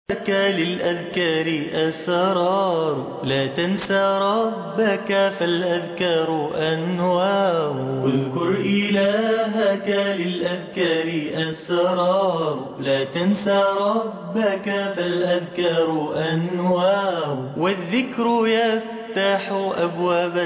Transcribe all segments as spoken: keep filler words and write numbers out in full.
لك للأذكار أسرار لا تنسى ربك فالأذكار أنوار اذكر إلهك للأذكار أسرار لا تنسى ربك فالأذكار أنوار والذكر يفتح أبوابا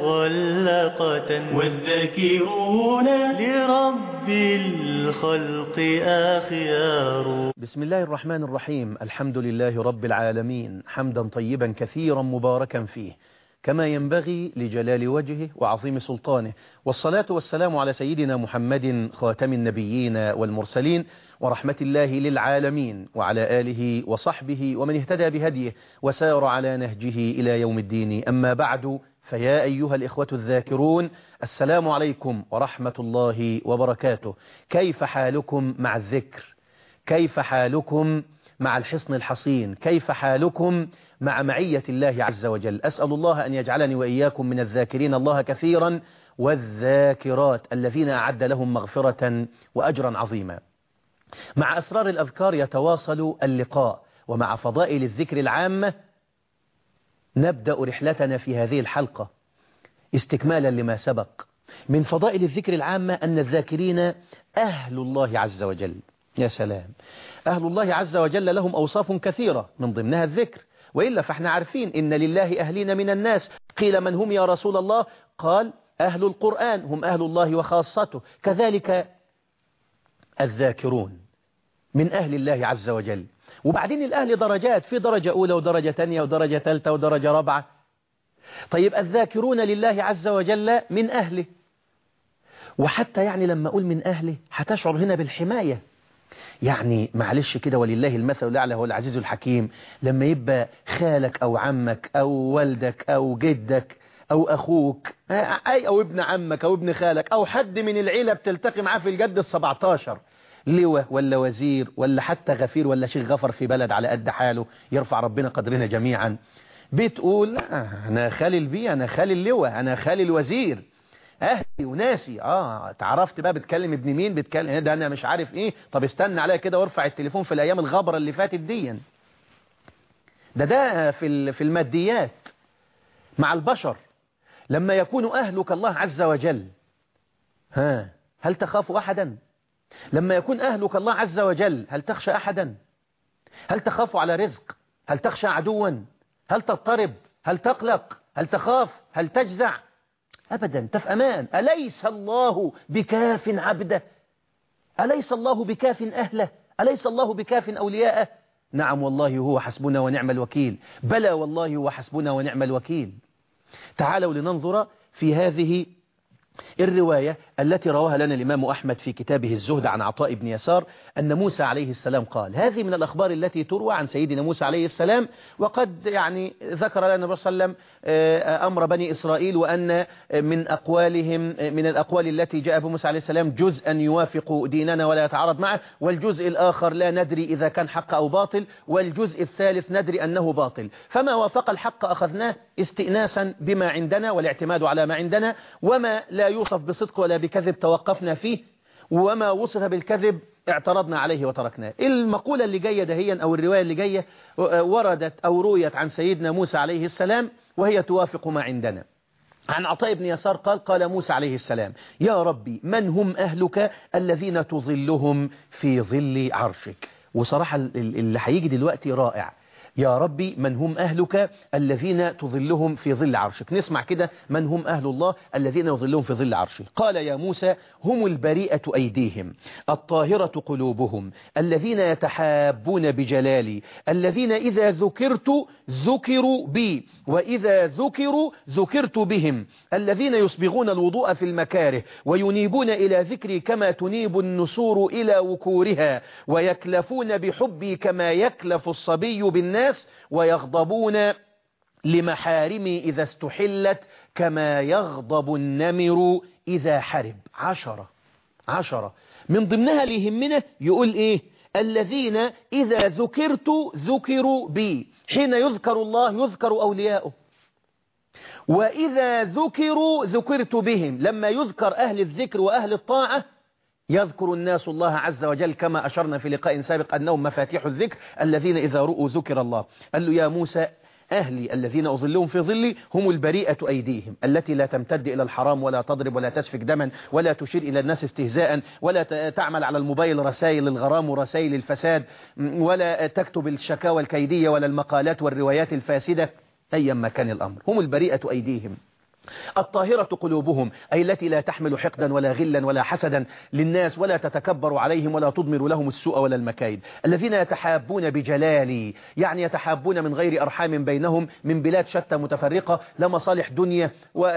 مغلقة والذاكرون لرب الخلق أخيار. بسم الله الرحمن الرحيم. الحمد لله رب العالمين حمدا طيبا كثيرا مباركا فيه كما ينبغي لجلال وجهه وعظيم سلطانه، والصلاة والسلام على سيدنا محمد خاتم النبيين والمرسلين ورحمة الله للعالمين وعلى آله وصحبه ومن اهتدى بهديه وسار على نهجه إلى يوم الدين. أما بعد، فيا أيها الإخوة الذاكرون، السلام عليكم ورحمة الله وبركاته. كيف حالكم مع الذكر؟ كيف حالكم مع الحصن الحصين؟ كيف حالكم مع معية الله عز وجل؟ أسأل الله أن يجعلني وإياكم من الذاكرين الله كثيرا والذاكرات الذين أعد لهم مغفرة وأجرا عظيما. مع أسرار الأذكار يتواصل اللقاء، ومع فضائل الذكر العامة نبدأ رحلتنا في هذه الحلقة استكمالا لما سبق. من فضائل الذكر العامة أن الذاكرين أهل الله عز وجل. يا سلام، أهل الله عز وجل لهم أوصاف كثيرة من ضمنها الذكر، وإلا فإحنا عارفين إن لله أهلين من الناس. قيل من هم يا رسول الله؟ قال أهل القرآن هم أهل الله وخاصته. كذلك الذاكرون من أهل الله عز وجل. وبعدين الأهل درجات، في درجة أولى ودرجة ثانية ودرجة ثالثة ودرجة رابعة. طيب الذاكرون لله عز وجل من أهله، وحتى يعني لما أقول من أهله هتشعر هنا بالحماية. يعني معلش كده، ولله المثل الأعلى هو العزيز الحكيم. لما يبقى خالك أو عمك أو والدك أو جدك أو أخوك أي أو ابن عمك أو ابن خالك أو حد من العيلة بتلتقي معاه في الجد السبعتاشر، لواء ولا وزير ولا حتى غفير ولا شيخ غفر في بلد على قد حاله، يرفع ربنا قدرنا جميعا، بتقول أنا خالي البي، أنا خالي اللواء، أنا خالي الوزير، أهلي وناسي. آه تعرفت بقى بتكلم ابن مين، بتكلم ده أنا مش عارف إيه. طب استنى عليا كده وارفع التليفون في الأيام الغبرة اللي فاتت دي. ده ده في في الماديات. مع البشر لما يكون أهلك الله عز وجل، ها هل تخاف أحدا؟ لما يكون أهلك الله عز وجل هل تخشى أحدا؟ هل تخاف على رزق؟ هل تخشى عدوا؟ هل تضطرب؟ هل تقلق؟ هل تخاف؟ هل تجزع؟ أبدا، أنت في أمان. أليس الله بكاف عبده؟ أليس الله بكاف أهله؟ أليس الله بكاف أولياءه؟ نعم والله هو حسبنا ونعم الوكيل. بلى والله هو حسبنا ونعم الوكيل. تعالوا لننظر في هذه الرواية التي رواها لنا الإمام أحمد في كتابه الزهد عن عطاء بن يسار أن موسى عليه السلام قال. هذه من الأخبار التي تروى عن سيدنا موسى عليه السلام، وقد يعني ذكر لنا النبي صلى الله عليه وسلم أمر بني إسرائيل، وأن من أقوالهم من الأقوال التي جاء بموسى عليه السلام جزءا يوافق ديننا ولا يتعارض معه، والجزء الآخر لا ندري إذا كان حق أو باطل، والجزء الثالث ندري أنه باطل. فما وافق الحق أخذناه استئناسا بما عندنا والاعتماد على ما عندنا، وما لا يوصف بصدق ولا بكذب توقفنا فيه، وما وصف بالكذب اعترضنا عليه وتركناه. المقولة اللي جاية دهيا أو الرواية اللي جاية وردت أو رويت عن سيدنا موسى عليه السلام وهي توافق ما عندنا. عن عطاء بن يسار قال قال موسى عليه السلام: يا ربي من هم أهلك الذين تظلهم في ظل عرشك. وصراحة اللي هيجي دلوقتي رائع. يا ربي من هم أهلك الذين تظلهم في ظل عرشك. نسمع كده، من هم أهل الله الذين يظلهم في ظل عرشه. قال يا موسى: هم البريئة أيديهم، الطاهرة قلوبهم، الذين يتحابون بجلالي، الذين إذا ذكرت ذكروا بي، وإذا ذكروا ذكرت بهم، الذين يسبغون الوضوء في المكاره وينيبون إلى ذكري كما تنيب النسور إلى وكورها، ويكلفون بحبي كما يكلف الصبي بالناس، ويغضبون لمحارمي إذا استحلت كما يغضب النمر إذا حرب. عشرة عشرة من ضمنها اللي يهمنا يقول إيه؟ الذين إذا ذكرت ذكروا بي. حين يذكر الله يذكر أولياؤه، وإذا ذكروا ذكرت بهم. لما يذكر أهل الذكر وأهل الطاعة يذكر الناس الله عز وجل كما أشرنا في لقاء سابق أنهم مفاتيح الذكر الذين إذا رؤوا ذكر الله. قال له يا موسى أهلي الذين أظلهم في ظلي هم البريئة أيديهم التي لا تمتد إلى الحرام ولا تضرب ولا تسفك دما ولا تشير إلى الناس استهزاء ولا تعمل على الموبايل رسائل الغرام ورسائل الفساد ولا تكتب الشكاوى الكيدية ولا المقالات والروايات الفاسدة أيما كان الأمر. هم البريئة أيديهم الطاهرة قلوبهم أي التي لا تحمل حقدا ولا غلا ولا حسدا للناس ولا تتكبر عليهم ولا تضمر لهم السوء ولا المكايد. الذين يتحابون بجلالي يعني يتحابون من غير أرحام بينهم من بلاد شتى متفرقة لا مصالح دنيا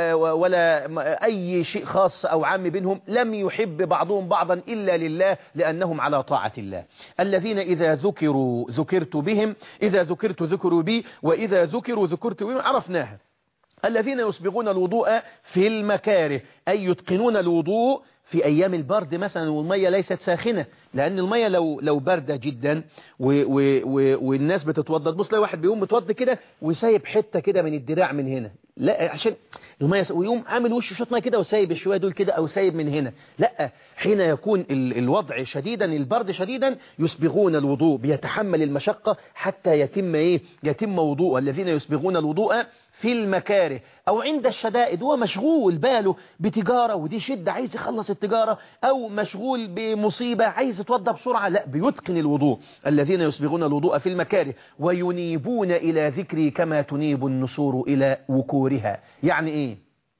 ولا أي شيء خاص أو عام بينهم. لم يحب بعضهم بعضا إلا لله لأنهم على طاعة الله. الذين إذا ذكروا ذكرت بهم إذا ذكرت ذكروا بي وإذا ذكروا ذكرت بهم. عرفناها. الذين يسبغون الوضوء في المكاره أي يتقنون الوضوء في أيام البرد مثلا والمية ليست ساخنة لأن المية لو لو باردة جدا و و و والناس بتتوضى تبص لي واحد بيقوم متوضى كده وسايب حتة كده من الدراع من هنا لا عشان المية ويقوم عامل وشه شوط ميه كده وسايب الشوية دول كده أو سايب من هنا لا. حين يكون ال الوضع شديدا البرد شديدا يسبغون الوضوء بيتحمل المشقة حتى يتم إيه يتم وضوء. الذين يسبغون الوضوء في المكاره أو عند الشدائد هو مشغول باله بتجارة ودي شدة عايز يخلص التجارة أو مشغول بمصيبة عايز يتوضى بسرعة لا بيتقن الوضوء. الذين يسبغون الوضوء في المكاره وينيبون إلى ذكري كما تنيب النسور إلى وكورها. يعني إيه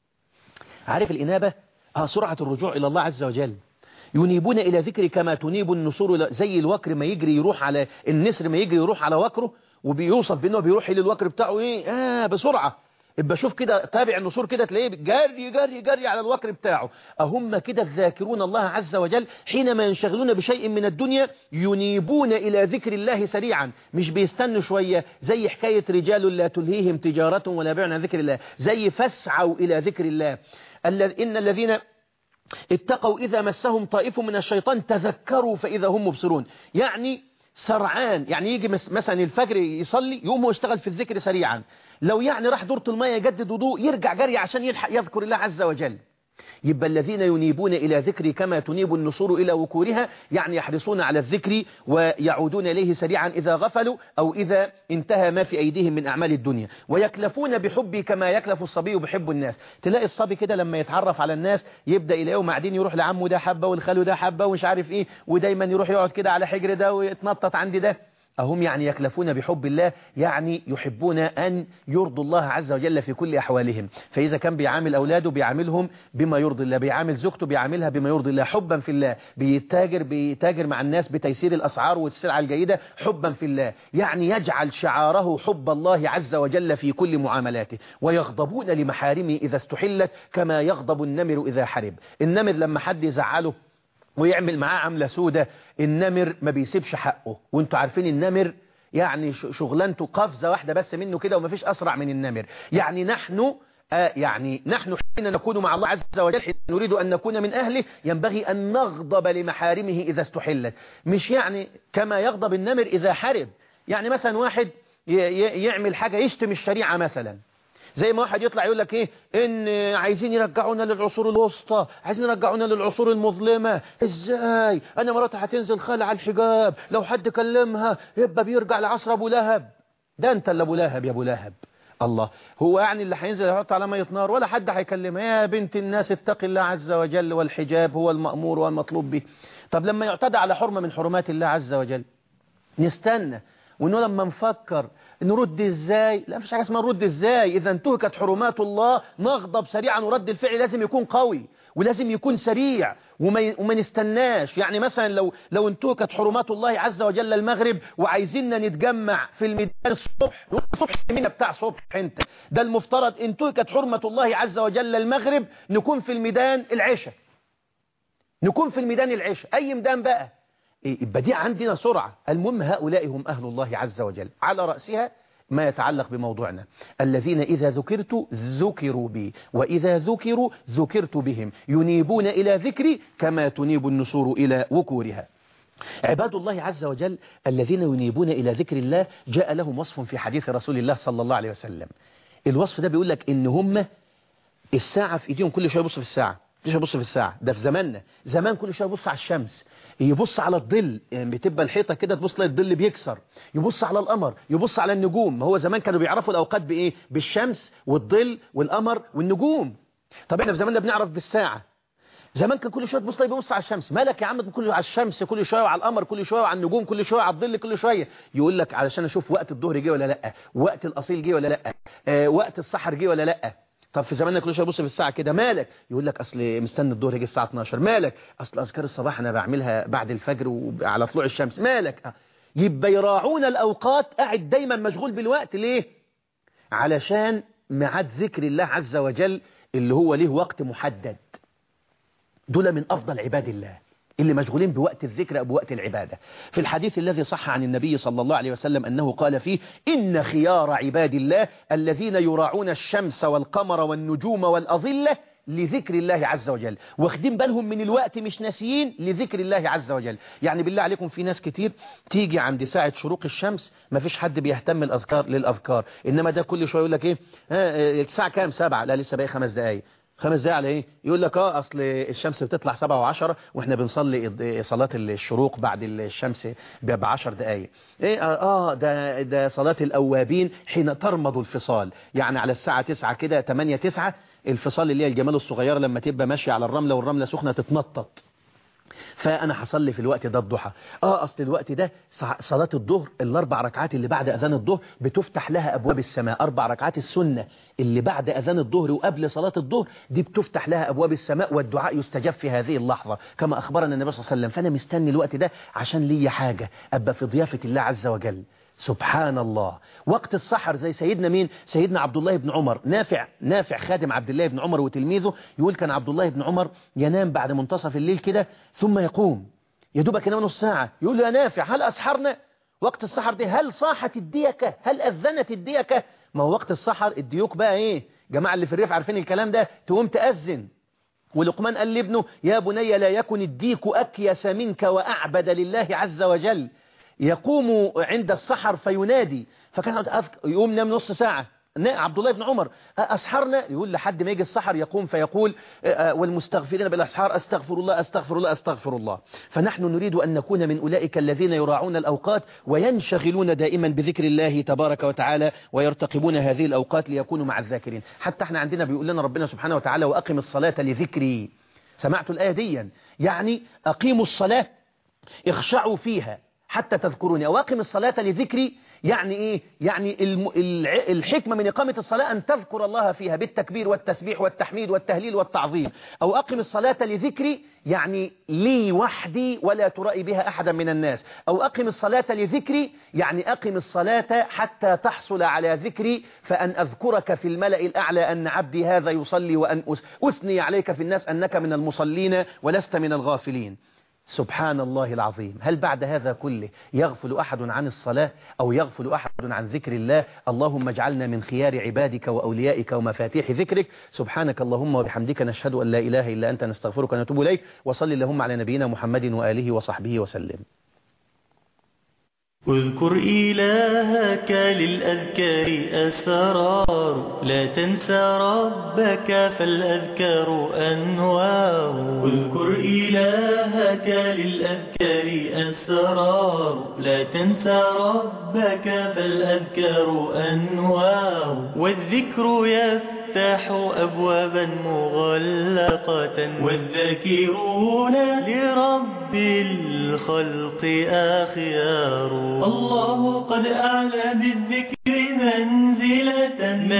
عارف الإنابة آه سرعة الرجوع إلى الله عز وجل. ينيبون إلى ذكري كما تنيب النسور زي الوكر ما يجري يروح على النسر ما يجري يروح على وكره وبيوصف بأنه بيروح للوكر بتاعه ايه اه بسرعة. يبقى شوف كده تابع النسور كده تلاقيه جري جري جري على الوكر بتاعه. أهم كده الذاكرون الله عز وجل حينما ينشغلون بشيء من الدنيا ينيبون إلى ذكر الله سريعا مش بيستنوا شوية زي حكاية رجال لا تلهيهم تجارة ولا بيع عن ذكر الله زي فاسعوا إلى ذكر الله. إن الذين اتقوا إذا مسهم طائف من الشيطان تذكروا فإذا هم مبصرون. يعني سرعان يعني يجي مثلا الفجر يصلي يقوم ويشتغل في الذكر سريعا. لو يعني راح دورة المية يجدد وضوء يرجع جري عشان يلحق يذكر الله عز وجل. يبقى الذين ينيبون إلى ذكري كما تنيب النسور إلى وكورها يعني يحرصون على الذكر ويعودون إليه سريعا إذا غفلوا أو إذا انتهى ما في أيديهم من أعمال الدنيا ويكلفون بحبي كما يكلف الصبي بحب الناس. تلاقي الصبي كده لما يتعرف على الناس يبدأ يلاقيهم قاعدين يروح لعمه ده حبة والخاله ده حبة ومش عارف إيه ودايما يروح يقعد كده على حجر ده ويتنطط عند ده. أهم يعني يكلفون بحب الله يعني يحبون أن يرضوا الله عز وجل في كل أحوالهم. فإذا كان بيعامل أولاده بيعاملهم بما يرضي الله بيعامل زوجته بيعاملها بما يرضي الله حبا في الله بيتاجر بيتاجر مع الناس بتيسير الأسعار والسلعة الجيدة حبا في الله يعني يجعل شعاره حب الله عز وجل في كل معاملاته. ويغضبون لمحارمه إذا استحلت كما يغضب النمر إذا حرب. النمر لما حد يزعله ويعمل معاه عملة سودة النمر ما بيسيبش حقه. وانتوا عارفين النمر يعني شغلانته قفزة واحدة بس منه كده وما فيش أسرع من النمر. يعني نحن آه يعني نحن حين نكون مع الله عز وجل حين نريد أن نكون من أهله ينبغي أن نغضب لمحارمه إذا استحلت مش يعني كما يغضب النمر إذا حرب. يعني مثلا واحد يعمل حاجة يشتم الشريعة مثلا زي ما واحد يطلع يقول لك ايه ان عايزين يرجعونا للعصور الوسطى عايزين يرجعونا للعصور المظلمة. ازاي انا مراتي هتنزل خالع الحجاب لو حد كلمها يبقى بيرجع لعصر ابو لهب. ده انت اللي ابو لهب يا ابو لهب. الله هو يعني اللي هينزل يحط على ميه نار ولا حد هيكلمها يا بنت الناس اتقي الله عز وجل والحجاب هو المأمور والمطلوب به. طب لما يعتدى على حرمة من حرمات الله عز وجل نستنى وانه لما نفكر نرد ازاي. لا مفيش حاجه اسمها نرد ازاي. اذا انتهكت حرمات الله نغضب سريعا ورد الفعل لازم يكون قوي ولازم يكون سريع وما وما نستناش. يعني مثلا لو لو انتهكت حرمات الله عز وجل المغرب وعايزيننا نتجمع في الميدان الصبح الصبح مين بتاع صبح انت ده المفترض انتهكت حرمة الله عز وجل المغرب نكون في الميدان العشاء نكون في الميدان العشاء اي ميدان بقى. يبقى دي عندنا سرعة. المهم هؤلاء هم أهل الله عز وجل على رأسها ما يتعلق بموضوعنا. الذين إذا ذكرت ذكروا بي وإذا ذكروا ذكرت بهم ينيبون إلى ذكري كما تنيب النسور إلى وكورها. عباد الله عز وجل الذين ينيبون إلى ذكر الله جاء لهم وصف في حديث رسول الله صلى الله عليه وسلم. الوصف ده بيقول لك إن هم الساعة في إيديهم كل شوية يبصوا في الساعة مش يبص في الساعة، ده في زماننا. زمان كل شوية يبص على الشمس، يبص على الظل، يعني بتبقى الحيطة كده تبص تلاقي الظل بيكسر، يبص على القمر، يبص على النجوم. ما هو زمان كانوا بيعرفوا الأوقات بإيه؟ بالشمس والظل والقمر والنجوم. طب احنا في زماننا بنعرف بالساعة. زمان كان كل شويه تبص تلاقي بيبص على الشمس، مالك يا عم؟ كل على الشمس كل شويه وعلى القمر كل شويه وعلى النجوم كل شويه وعلى الظل كل شويه. يقول لك علشان اشوف وقت الظهر جه ولا لا، وقت الاصيل جه ولا لا، آه وقت السحر جه ولا لا. طب في زماننا كل شويه يبص في الساعه كده، مالك؟ يقول لك اصل مستني الظهر يجي الساعه اتناشر. مالك؟ اصل اذكار الصباح انا بعملها بعد الفجر وعلى طلوع الشمس. مالك؟ آه. يبقى يراعون الاوقات، قاعد دايما مشغول بالوقت. ليه؟ علشان ميعاد ذكر الله عز وجل اللي هو ليه وقت محدد. دول من أفضل عباد الله اللي مشغولين بوقت الذكر أو بوقت العبادة. في الحديث الذي صح عن النبي صلى الله عليه وسلم أنه قال فيه: إن خيار عباد الله الذين يراعون الشمس والقمر والنجوم والأظلة لذكر الله عز وجل، واخدين بالهم من الوقت، مش ناسيين لذكر الله عز وجل. يعني بالله عليكم في ناس كتير تيجي عند ساعة شروق الشمس ما فيش حد بيهتم الأذكار للأذكار، إنما ده كل شوية يقول لك إيه ها الساعة كام؟ سبعة. لا لسه باقي خمس دقايق. خمس دقايق على ايه؟ يقول لك اه اصل الشمس بتطلع سبعة وعشرة واحنا بنصلي صلاة الشروق بعد الشمس بعشر دقايق. ايه اه ده ده صلاة الاوابين حين ترمض الفصال، يعني على الساعة تسعة كده، تمانية تسعة الفصال اللي هي الجمال الصغيرة لما تبقى ماشية على الرملة والرملة سخنة تتنطط. فأنا هصلي في الوقت ده الضحى. آه أصل الوقت ده صلاة الظهر، الأربع ركعات اللي بعد أذان الظهر بتفتح لها أبواب السماء. أربع ركعات السنة اللي بعد أذان الظهر وقبل صلاة الظهر دي بتفتح لها أبواب السماء، والدعاء يستجاب في هذه اللحظة كما أخبرنا النبي صلى الله عليه وسلم. فأنا مستني الوقت ده عشان لي حاجة أبقى في ضيافة الله عز وجل. سبحان الله. وقت السحر زي سيدنا مين؟ سيدنا عبد الله بن عمر. نافع نافع خادم عبد الله بن عمر وتلميذه يقول كان عبد الله بن عمر ينام بعد منتصف الليل كده ثم يقوم يا دوبك ينام نص ساعة، يقول له يا نافع هل أسحرنا؟ وقت السحر ده هل صاحت الديكة؟ هل أذنت الديكة؟ ما هو وقت السحر الديوك بقى إيه؟ جماعة اللي في الريف عارفين الكلام ده، تقوم تأذن. ولقمان قال لابنه يا بني لا يكن الديك أكيس منك وأعبد لله عز وجل، يقوم عند السحر فينادي. فكان يقوم نام نص ساعة. عبد الله بن عمر أسحرنا، يقول لحد ما يجي السحر يقوم فيقول والمستغفرين بالأسحار أستغفر الله أستغفر الله أستغفر الله. فنحن نريد أن نكون من أولئك الذين يراعون الأوقات وينشغلون دائما بذكر الله تبارك وتعالى ويرتقبون هذه الأوقات ليكونوا مع الذاكرين. حتى احنا عندنا بيقول لنا ربنا سبحانه وتعالى وأقم الصلاة لذكري. سمعتوا الآية دي؟ يعني أقيموا الصلاة اخشعوا فيها حتى تذكروني. أو أقم الصلاة لذكري يعني إيه؟ يعني الم... الحكمة من إقامة الصلاة أن تذكر الله فيها بالتكبير والتسبيح والتحميد والتهليل والتعظيم. أو أقم الصلاة لذكري يعني لي وحدي ولا ترائي بها أحدا من الناس. أو أقم الصلاة لذكري يعني أقم الصلاة حتى تحصل على ذكري فأن أذكرك في الملأ الأعلى أن عبدي هذا يصلي وأن أثني عليك في الناس أنك من المصلين ولست من الغافلين. سبحان الله العظيم. هل بعد هذا كله يغفل أحد عن الصلاة أو يغفل أحد عن ذكر الله؟ اللهم اجعلنا من خيار عبادك وأوليائك ومفاتيح ذكرك. سبحانك اللهم وبحمدك نشهد أن لا إله إلا أنت نستغفرك ونتوب إليك. وصل اللهم على نبينا محمد وآله وصحبه وسلم. اذكر إلهك للأذكار أسرار، لا تنسى ربك فالأذكار أنوار. اذكر إلهك للأذكار أسرار، لا تنسى ربك فالأذكار أنوار. والذكر يفتح أبوابا مغلقة، والذاكرون لرب الخلق أخيار. الله قد أعلى بالذكر منزلة